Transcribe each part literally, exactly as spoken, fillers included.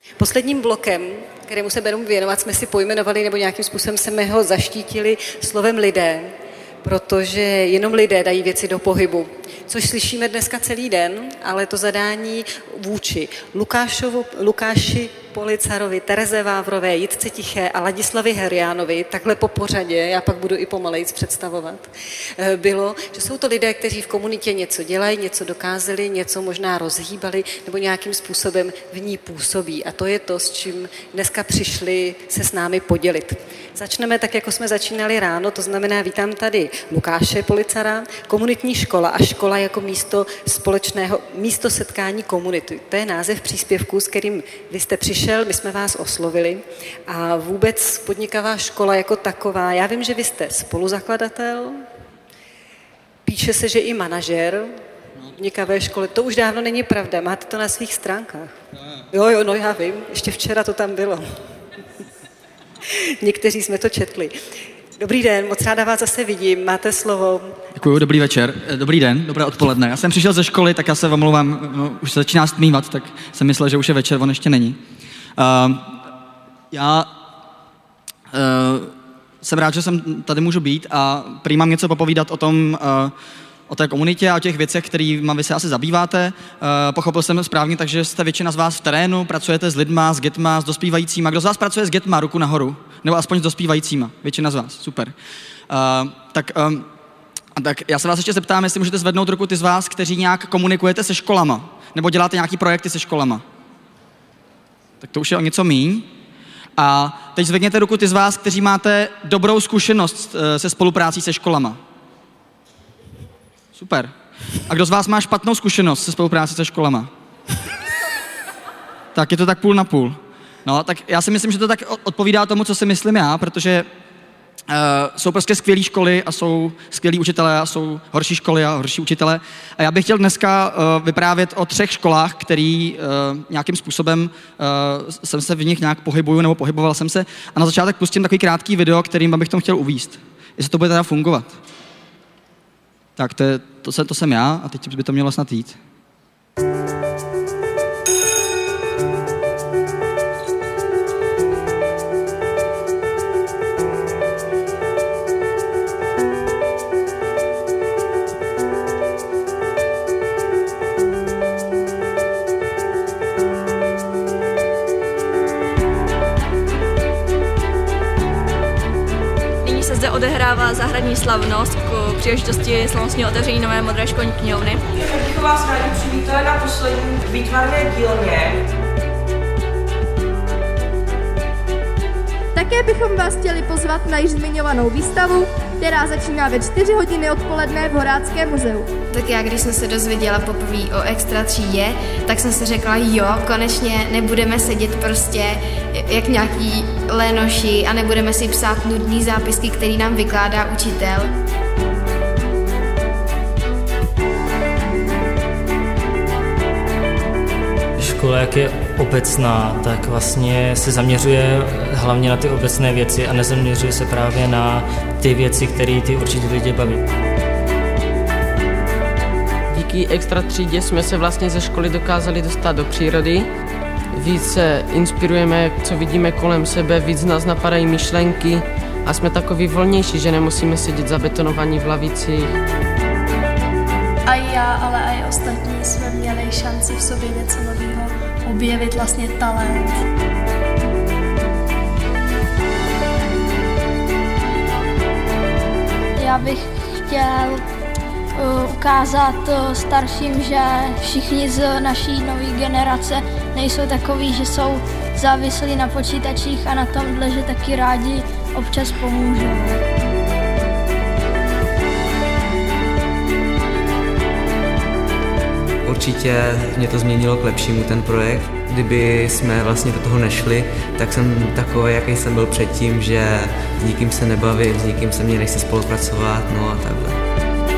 Posledním blokem, kterému se budeme věnovat, jsme si pojmenovali nebo nějakým způsobem jsme ho zaštítili slovem lidé, protože jenom lidé dají věci do pohybu. Což slyšíme dneska celý den, ale to zadání vůči Lukášovu, Lukáši Policarovi, Tereze Vávrové, Jitce Tiché a Ladislavi Heriánovi, takhle po pořadě, já pak budu i pomalejc představovat, bylo, že jsou to lidé, kteří v komunitě něco dělají, něco dokázali, něco možná rozhýbali nebo nějakým způsobem v ní působí. A to je to, s čím dneska přišli se s námi podělit. Začneme tak, jako jsme začínali ráno, to znamená, vítám tady Lukáše Policara, komunitní škola a škola jako místo společného, místo setkání komunity. To je název příspěvku, s kterým vy jste přišel, my jsme vás oslovili a vůbec podnikavá škola jako taková. Já vím, že vy jste spoluzakladatel, píše se, že i manažer podnikavé školy. To už dávno není pravda, máte to na svých stránkách. Jo, jo, no já vím, ještě včera to tam bylo. Někteří jsme to četli. Dobrý den, moc ráda vás zase vidím, máte slovo. Děkuju, dobrý večer, dobrý den, dobré odpoledne. Já jsem přišel ze školy, tak já se omlouvám, no, už se začíná stmívat, tak jsem myslel, že už je večer, on ještě není. Uh, já uh, jsem rád, že jsem tady můžu být a prý mám něco popovídat o tom, uh, o té komunitě a o těch věcech, kterými vy se asi zabýváte. Uh, pochopil jsem správně, takže jste většina z vás v terénu, pracujete s lidma, s dětma, s dospívajícíma. Kdo z vás pracuje s dětma, ruku nahoru? Nebo aspoň s dospívajícíma? Většina z vás, super. Uh, tak, um, tak já se vás ještě zeptám, jestli můžete zvednout ruku ty z vás, kteří nějak komunikujete se školama, nebo děláte nějaký projekty se školama. Tak to už je o něco míň. A teď zvedněte ruku ty z vás, kteří máte dobrou zkušenost se spoluprácí se školama. Super. A kdo z vás má špatnou zkušenost se spoluprácí se školama? Tak je to tak půl na půl. No, tak já si myslím, že to tak odpovídá tomu, co si myslím já, protože uh, jsou prostě skvělé školy a jsou skvělí učitelé a jsou horší školy a horší učitelé. A já bych chtěl dneska uh, vyprávět o třech školách, který uh, nějakým způsobem uh, jsem se v nich nějak pohybuju nebo pohyboval jsem se. A na začátek pustím takový krátký video, kterým bych to chtěl uvízt. Jestli to bude teda fungovat. Tak to, je, to, se, to jsem já a teď by to mělo snad jít. Odehrává zahradní slavnost k příležitosti slavnostního otevření nové modré školní knihovny. Bych vás rádi přivítali na poslední výtvarné dílně. Také bychom vás chtěli pozvat na již zmiňovanou výstavu, která začíná ve čtyři hodiny odpoledne v Horáckém muzeu. Tak já, když jsem se dozvěděla poprvé o extra třídě, tak jsem si řekla, jo, konečně nebudeme sedět prostě jak nějaký lénoši a nebudeme si psát nudný zápisky, který nám vykládá učitel. Škola, jak je obecná, tak vlastně se zaměřuje hlavně na ty obecné věci a nezaměřuje se právě na ty věci, které ty určitě lidi baví. Díky extra třídě jsme se vlastně ze školy dokázali dostat do přírody. Víc se inspirujeme, co vidíme kolem sebe, víc nás napadají myšlenky a jsme takový volnější, že nemusíme sedět zabetonovaní v lavicích. A já, ale i ostatní jsme měli šanci v sobě něco nového objevit, vlastně talent. Já bych chtěl uh, ukázat uh, starším, že všichni z naší nové generace nejsou takový, že jsou závislí na počítačích a na tomhle, že taky rádi občas pomůžou. Určitě mě to změnilo k lepšímu ten projekt. Kdyby jsme vlastně do toho nešli, tak jsem takový, jaký jsem byl předtím, že s nikým se nebavím, s nikým se mě nechce spolupracovat, no a takhle.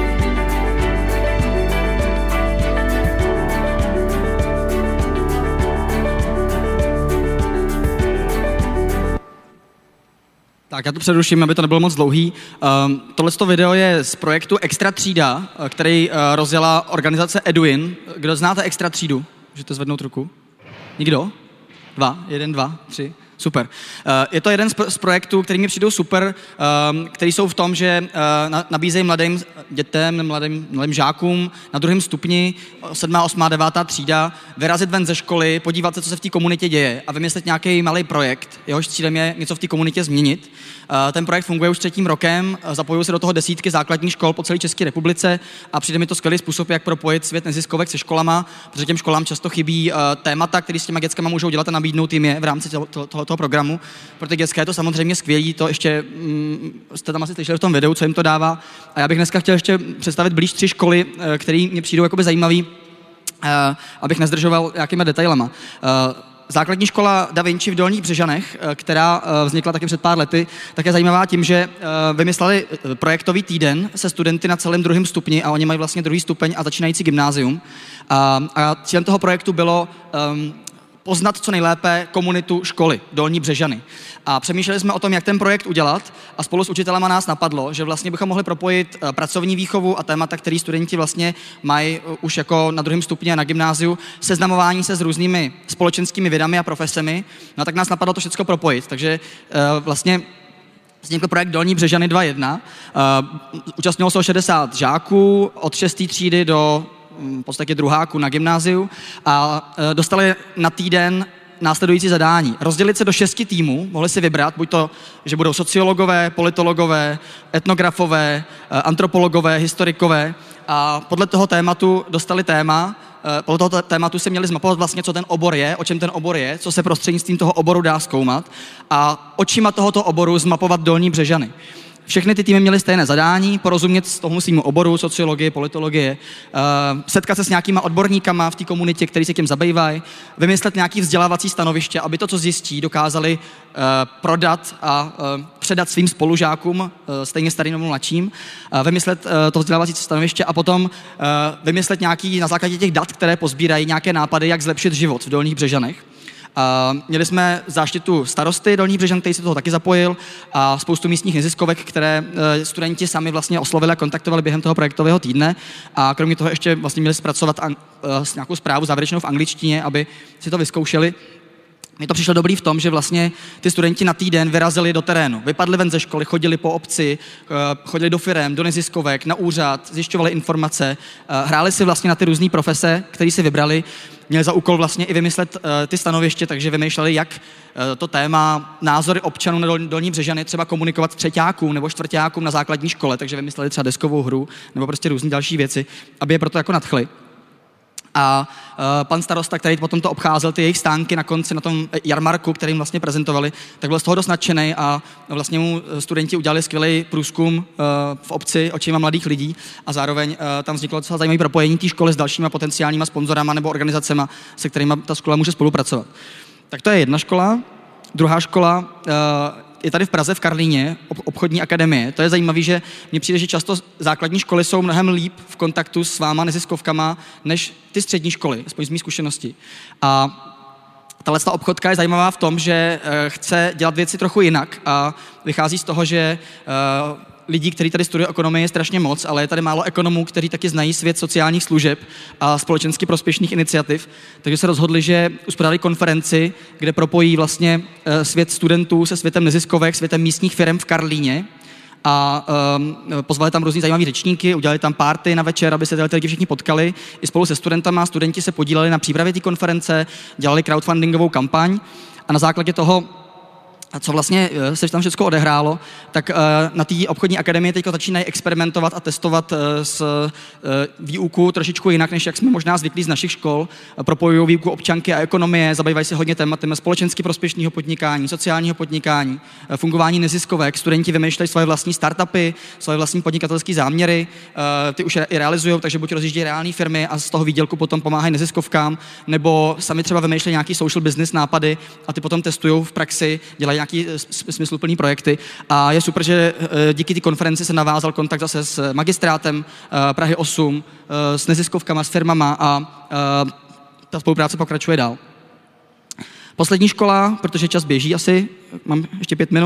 Tak já to přeruším, aby to nebylo moc dlouhý. Um, Tohleto video je z projektu Extra třída, který uh, rozjela organizace Eduin. Kdo znáte Extra třídu? Můžete zvednout ruku? Nikdo? Dva, jeden, dva, tři. Super. Je to jeden z projektů, který mi přijdou super, který jsou v tom, že nabízejí mladým dětem, mladým, mladým žákům na druhém stupni, sedmá, osmá, devátá třída, vyrazit ven ze školy, podívat se, co se v té komunitě děje a vymyslet nějaký malý projekt. Jehož cílem je něco v té komunitě změnit. Ten projekt funguje už třetím rokem, zapojují se do toho desítky základních škol po celé České republice a přijde mi to skvělý způsob, jak propojit svět neziskovek se školama, protože těm školám často chybí témata, které s těma dětskama můžou dělat a nabídnout jim je v rámci toho toho programu. Pro ty dětské je to samozřejmě skvělý, to ještě mm, jste tam asi slyšeli v tom videu, co jim to dává. A já bych dneska chtěl ještě představit blíž tři školy, které mě přijdou jakoby zajímavý, abych nezdržoval nějakýma detailama. Základní škola Da Vinci v Dolních Břežanech, která vznikla taky před pár lety, tak je zajímavá tím, že vymysleli projektový týden se studenty na celém druhém stupni a oni mají vlastně druhý stupeň a začínající gymnázium. A, a cílem toho projektu bylo um, poznat co nejlépe komunitu školy Dolní Břežany. A přemýšleli jsme o tom, jak ten projekt udělat a spolu s učitelama nás napadlo, že vlastně bychom mohli propojit pracovní výchovu a témata, které studenti vlastně mají už jako na druhém stupni a na gymnáziu, seznamování se s různými společenskými vědami a profesemi. No tak nás napadlo to všechno propojit. Takže vlastně vznikl projekt Dolní Břežany dva jedna. Účastnilo se šedesát žáků od šesté třídy do v podstatě druháku na gymnáziu a dostali na týden následující zadání. Rozdělit se do šesti týmů, mohli si vybrat, buď to, že budou sociologové, politologové, etnografové, antropologové, historikové a podle toho tématu dostali téma, podle toho tématu si měli zmapovat vlastně, co ten obor je, o čem ten obor je, co se prostřednictvím toho oboru dá zkoumat a očima tohoto oboru zmapovat Dolní Břežany. Všechny ty týmy měly stejné zadání, porozumět z toho svýmu oboru, sociologie, politologie, uh, setkat se s nějakýma odborníkama v té komunitě, který se tím zabývají, vymyslet nějaký vzdělávací stanoviště, aby to, co zjistí, dokázali uh, prodat a uh, předat svým spolužákům, uh, stejně starým nebo mladším, uh, vymyslet uh, to vzdělávací stanoviště a potom uh, vymyslet nějaký na základě těch dat, které pozbírají, nějaké nápady, jak zlepšit život v Dolních Břežanech. Uh, měli jsme záštitu starosty Dolních Břežan, který se toho taky zapojil a spoustu místních neziskovek, které uh, studenti sami vlastně oslovili a kontaktovali během toho projektového týdne a kromě toho ještě vlastně měli zpracovat ang- uh, nějakou zprávu závěrečnou v angličtině, aby si to vyzkoušeli. Mně to přišlo dobrý v tom, že vlastně ty studenti na týden vyrazili do terénu, vypadli ven ze školy, chodili po obci, chodili do firem, do neziskovek, na úřad, zjišťovali informace, hráli si vlastně na ty různé profese, které si vybrali, měli za úkol vlastně i vymyslet ty stanoviště, takže vymýšleli, jak to téma názory občanů na Dolní Břežany třeba komunikovat třeťákům nebo čtvrťákům na základní škole, takže vymysleli třeba deskovou hru nebo prostě různé další věci, aby je proto jako nadchli. A uh, pan starosta, který potom to obcházel, ty jejich stánky na konci, na tom jarmarku, který jim vlastně prezentovali, tak byl z toho dost nadšenej a vlastně mu studenti udělali skvělý průzkum uh, v obci očima mladých lidí a zároveň uh, tam vzniklo docela zajímavé propojení té školy s dalšíma potenciálníma sponzorama nebo organizacemi, se kterými ta škola může spolupracovat. Tak to je jedna škola. Druhá škola uh, je tady v Praze, v Karlíně, obchodní akademie. To je zajímavé, že mně přijde, že často základní školy jsou mnohem líp v kontaktu s váma neziskovkama, než ty střední školy, aspoň z mých zkušeností. A tahle obchodka je zajímavá v tom, že chce dělat věci trochu jinak a vychází z toho, že lidí, kteří tady studují ekonomii, je strašně moc, ale je tady málo ekonomů, kteří taky znají svět sociálních služeb a společensky prospěšných iniciativ. Takže se rozhodli, že uspořádali konferenci, kde propojí vlastně svět studentů se světem neziskovek, světem místních firm v Karlíně. A um, pozvali tam různý zajímavý řečníky, udělali tam party na večer, aby se ty lidi všichni potkali. I spolu se studentama, studenti se podíleli na přípravě té konference, dělali crowdfundingovou kampaň a na základě toho, a co vlastně se tam všechno odehrálo, tak na té obchodní akademii teď začínají experimentovat a testovat s výuku trošičku jinak, než jak jsme možná zvyklí z našich škol. Propojují výuku občanky a ekonomie, zabývají se hodně tématem společensky prospěšného podnikání, sociálního podnikání, fungování neziskovek. Studenti vymýšlejí svoje vlastní startupy, svoje vlastní podnikatelské záměry, ty už i realizují, takže buď rozjíždějí reální firmy a z toho výdělku potom pomáhají neziskovkám, nebo sami třeba vymýšlejí nějaký social business nápady a ty potom testují v praxi, dělají nějaký smysluplný projekty a je super, že díky té konferenci se navázal kontakt zase s magistrátem Prahy osm, s neziskovkama, s firmama a ta spolupráce pokračuje dál. Poslední škola, protože čas běží asi, mám ještě pět minut,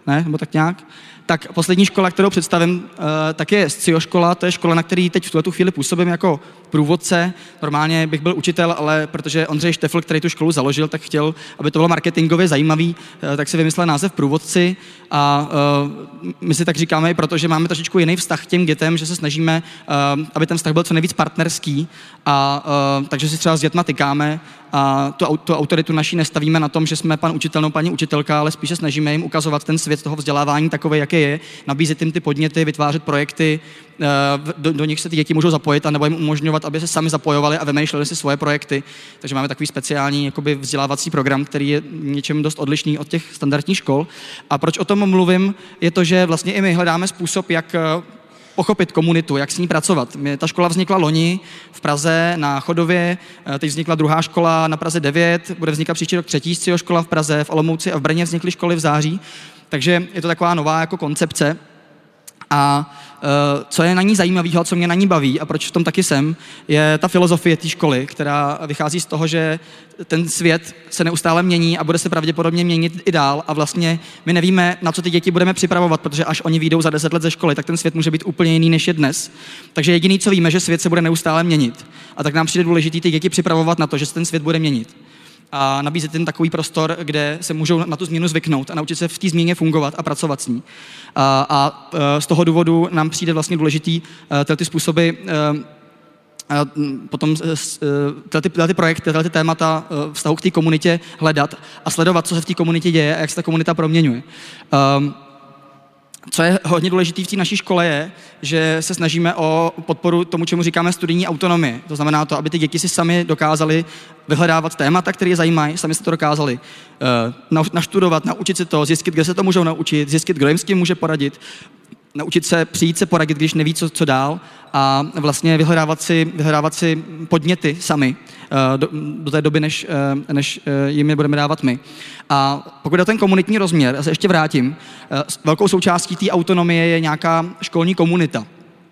ne? Nebo tak nějak. Tak poslední škola, kterou představím, tak je Scio škola, to je škola, na který teď v tuhle chvíli působím jako průvodce. Normálně bych byl učitel, ale protože Ondřej Štefl, který tu školu založil, tak chtěl, aby to bylo marketingově zajímavý, tak si vymyslel název průvodci a my si tak říkáme i proto, že máme trošičku jiný vztah k těm dětem, že se snažíme, aby ten vztah byl co nejvíc partnerský a takže si třeba s dětma tykáme a tu, tu autoritu naší nestavíme na tom, že jsme pan učitel nebo paní učitelka, ale spíše snažíme jim ukazovat ten svět toho vzdělávání takový, jaký je, nabízet jim ty podněty, vytvářet projekty, do, do nich se ty děti můžou zapojit a nebo jim umožňovat, aby se sami zapojovali a vymýšleli si svoje projekty. Takže máme takový speciální jakoby vzdělávací program, který je něčem dost odlišný od těch standardních škol. A proč o tom mluvím, je to, že vlastně i my hledáme způsob, jak pochopit komunitu, jak s ní pracovat. Ta škola vznikla loni v Praze na Chodově, teď vznikla druhá škola na Praze devět, bude vznikat příští rok třetí Scio škola v Praze, v Olomouci a v Brně vznikly školy v září, takže je to taková nová jako koncepce. A uh, co je na ní zajímavého, co mě na ní baví a proč v tom taky jsem, je ta filozofie té školy, která vychází z toho, že ten svět se neustále mění a bude se pravděpodobně měnit i dál a vlastně my nevíme, na co ty děti budeme připravovat, protože až oni vyjdou za deset let ze školy, tak ten svět může být úplně jiný, než je dnes. Takže jediný, co víme, že svět se bude neustále měnit. A tak nám přijde důležitý ty děti připravovat na to, že se ten svět bude měnit. A nabízet jim takový prostor, kde se můžou na tu změnu zvyknout a naučit se v té změně fungovat a pracovat s ní. A, a z toho důvodu nám přijde vlastně důležitý tyhle ty způsoby, a potom tyhle ty, tyhle ty projekty, tyhle ty témata vztahu k té komunitě hledat a sledovat, co se v té komunitě děje a jak se ta komunita proměňuje. Co je hodně důležité v té naší škole je, že se snažíme o podporu tomu, čemu říkáme studijní autonomie. To znamená to, aby ty děti si sami dokázali vyhledávat témata, které je zajímají, sami se to dokázali uh, naštudovat, naučit se to, zjistit, kde se to můžou naučit, zjistit, kdo jim s tím může poradit, naučit se přijít se poradit, když neví, co, co dál a vlastně vyhledávat si, vyhledávat si podněty sami uh, do, do té doby, než, uh, než uh, jim je budeme dávat my. A pokud je ten komunitní rozměr, já se ještě vrátím, uh, velkou součástí té autonomie je nějaká školní komunita.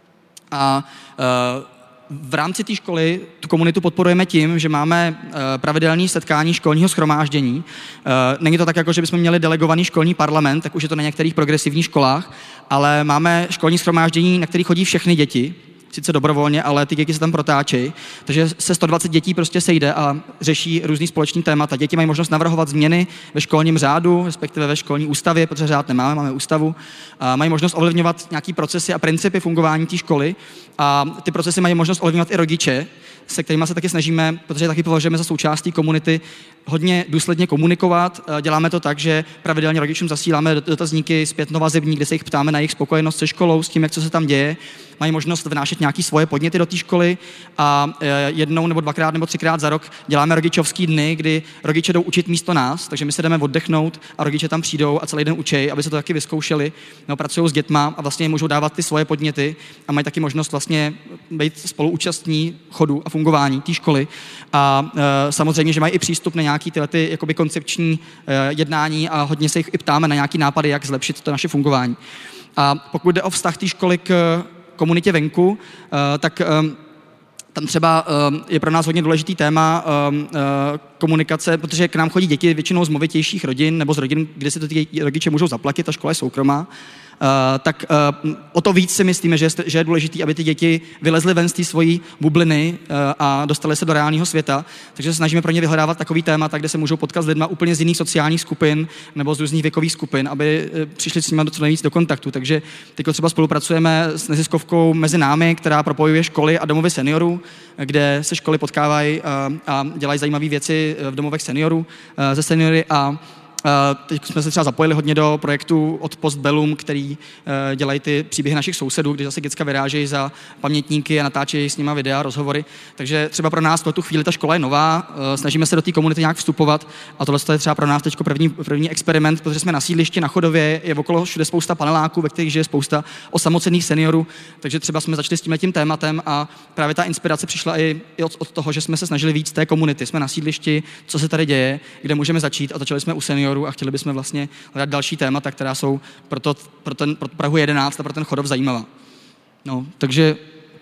A uh, v rámci té školy tu komunitu podporujeme tím, že máme uh, pravidelné setkání školního shromáždění. Uh, není to tak, jako že bychom měli delegovaný školní parlament, tak už je to na některých progresivních školách, ale máme školní shromáždění, na který chodí všechny děti, sice dobrovolně, ale ty děti se tam protáčejí, takže se sto dvacet dětí prostě sejde a řeší různý společný témata. Děti mají možnost navrhovat změny ve školním řádu, respektive ve školní ústavě, protože řád nemáme, máme ústavu. A mají možnost ovlivňovat nějaký procesy a principy fungování té školy a ty procesy mají možnost ovlivňovat i rodiče, se kterými se taky snažíme, protože taky považujeme za součástí komunity, hodně důsledně komunikovat. Děláme to tak, že pravidelně rodičům zasíláme dotazníky zpětnovazební, kde se jich ptáme na jejich spokojenost se školou, s tím, jak co se tam děje. Mají možnost vnášet nějaké svoje podněty do té školy a jednou nebo dvakrát nebo třikrát za rok děláme rodičovský dny, kdy rodiče jdou učit místo nás, takže my se jdeme oddechnout a rodiče tam přijdou a celý den učí, aby se to taky vyzkoušeli, nebo pracují s dětma a vlastně můžou dávat ty svoje podněty a mají taky možnost vlastně být spoluúčastní chodu a fungování té školy. A e, samozřejmě, že mají i přístup na nějaký tyhle ty jakoby koncepční e, jednání a hodně se jich i ptáme na nějaký nápady, jak zlepšit to naše fungování. A pokud jde o vztah té školy k komunitě venku, e, tak e, tam třeba e, je pro nás hodně důležitý téma e, e, komunikace, protože k nám chodí děti většinou z movitějších rodin nebo z rodin, kde si to ty rodiče můžou zaplatit, ta škola je soukromá. Uh, tak uh, o to víc si myslíme, že je, že je důležité, aby ty děti vylezly ven z té svojí bubliny uh, a dostaly se do reálného světa. Takže se snažíme pro ně vyhledávat takový témata, kde se můžou potkat s lidma úplně z jiných sociálních skupin nebo z různých věkových skupin, aby uh, přišli s nimi co nejvíc do kontaktu. Takže teď třeba spolupracujeme s neziskovkou Mezi námi, která propojuje školy a domovy seniorů, kde se školy potkávají uh, a dělají zajímavé věci v domovech seniorů uh, ze seniory a Uh, teď jsme se třeba zapojili hodně do projektu od Postbellum, který uh, dělají ty příběhy našich sousedů, kdy zase děcka vyrážejí za pamětníky a natáčejí s nima videa, rozhovory. Takže třeba pro nás v tu chvíli ta škola je nová, uh, snažíme se do té komunity nějak vstupovat a tohle je třeba pro nás teď první, první experiment, protože jsme na sídlišti na Chodově, je okolo všude spousta paneláků, ve kterých žije spousta osamocených seniorů, takže třeba jsme začali s tímhletím tématem a právě ta inspirace přišla i, i od, od toho, že jsme se snažili víc té komunity. Jsme na sídlišti, co se tady děje, kde můžeme začít a začali jsme u seniorů a chtěli bychom vlastně hledat další témata, která jsou pro, to, pro, ten, pro Prahu jedenáct a pro ten Chodov zajímavá. No, takže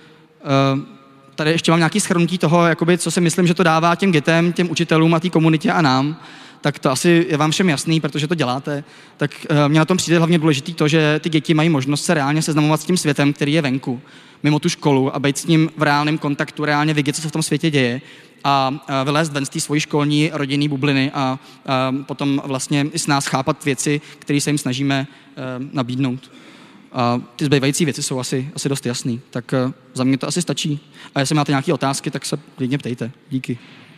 uh, tady ještě mám nějaké shrnutí toho, jakoby, co si myslím, že to dává těm dětem, těm učitelům a té komunitě a nám. tak to asi je vám všem jasný, protože to děláte, tak uh, mě na tom přijde hlavně důležitý to, že ty děti mají možnost se reálně seznamovat s tím světem, který je venku, mimo tu školu a být s ním v reálném kontaktu, reálně vidět, co se v tom světě děje a uh, vylézt ven z té svojí školní rodinný bubliny a uh, potom vlastně i s nás chápat věci, které se jim snažíme uh, nabídnout. A ty zbývající věci jsou asi, asi dost jasný. Tak uh, za mě to asi stačí. A jestli máte nějaké otázky, tak se klidně ptejte. Díky.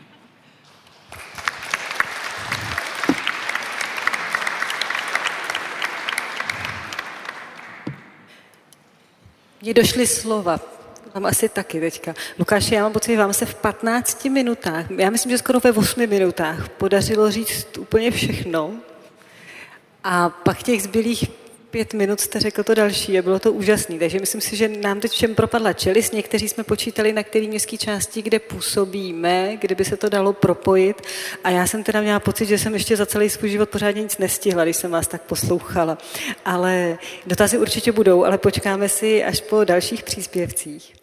Mně došly slova. Mám asi taky teďka. Lukáši, já mám pocit, že vám se v patnácti minutách, já myslím, že skoro ve osmi minutách podařilo říct úplně všechno. A pak těch zbylých pět minut jste řekl to další a bylo to úžasný. Takže myslím si, že nám teď všem propadla čelist. Někteří jsme počítali, na který městské části, kde působíme, kdyby se to dalo propojit. A já jsem teda měla pocit, že jsem ještě za celý svůj život pořádně nic nestihla, když jsem vás tak poslouchala. Ale dotazy určitě budou, ale počkáme si až po dalších příspěvcích.